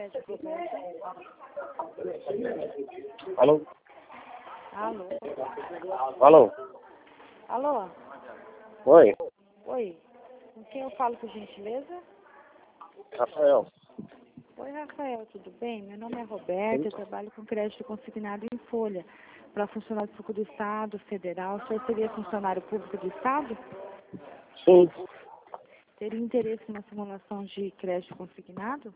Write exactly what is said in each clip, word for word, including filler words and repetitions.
Pede Roberta. Alô? Alô? Alô? Alô? Oi, Oi. Com quem eu falo, por gentileza? Rafael. Oi, Rafael, tudo bem? Meu nome é Roberta, eu trabalho com crédito consignado em folha para funcionário público do Estado, federal. O senhor seria funcionário público do Estado? Sim. Teria interesse na simulação de crédito consignado?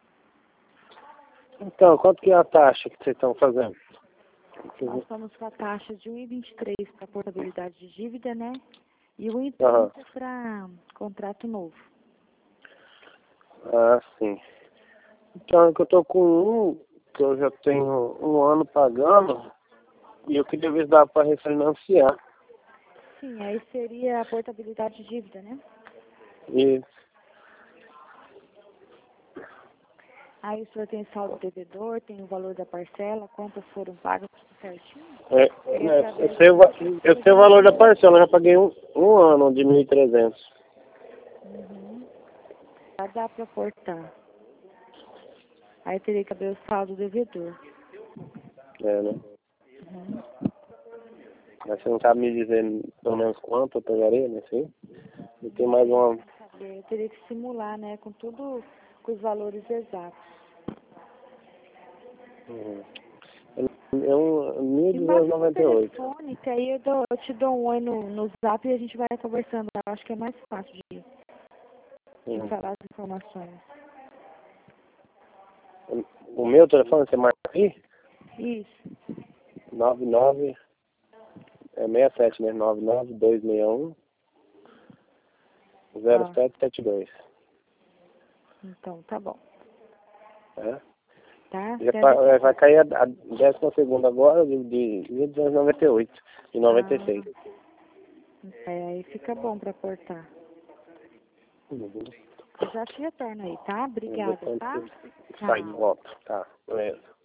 Então, quanto que é a taxa que vocês estão fazendo? Nós estamos com a taxa de um vírgula vinte e três para portabilidade de dívida, né? E um vírgula trinta Aham. para contrato novo. Ah, sim. Então, é que eu tô com um, que eu já tenho um ano pagando, e eu queria ver se dá para refinanciar. Sim, aí seria a portabilidade de dívida, né? E, Aí o senhor tem saldo devedor, tem o valor da parcela, quantas foram pagas, tudo certinho? é, é, eu, sei o, va- eu sei o valor da parcela, eu já paguei um, um ano de mil e trezentos. Uhum. Já dá para portar. Aí teria que abrir o saldo devedor. É, né? Uhum. Mas você não sabe me dizer pelo menos quanto eu pagaria, né? Sim. E tem mais uma... Eu teria que simular, né, com tudo, com os valores exatos. Uhum. É um mil Me duzentos passa e o noventa e oito. telefone, que aí eu, dou, eu te dou um oi no, no zap e a gente vai conversando. Eu acho que é mais fácil de, de Uhum. falar as informações. O meu telefone, você marca aí? Isso. nove nove, é sessenta e sete, né? nove nove dois seis um, zero Ó, sete sete dois. então tá bom. É? Tá? Já Quer pa- é, vai cair a, a décima segunda agora de, de mil duzentos e noventa e oito, de noventa e seis. Ah, é, aí fica bom pra cortar. Uhum. Eu já te retorno aí, tá? Obrigada, Depois tá? sai de Tchau. volta. Tá, beleza.